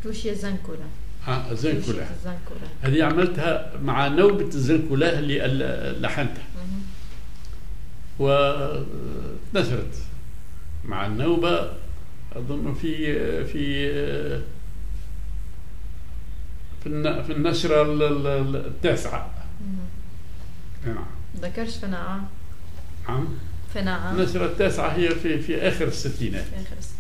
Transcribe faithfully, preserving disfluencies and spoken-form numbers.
توشيا زنكولا. اه زنكولا. زنكولا هذه عملتها مع نوبة الزنكولا اللي لحنتها ونشرت مع النوبة أظن في في في النشرة التاسعة. نعم. ذكرش فناعة. نعم. فناعة. النشرة التاسعة هي في في آخر الستينات. في آخر الستينات.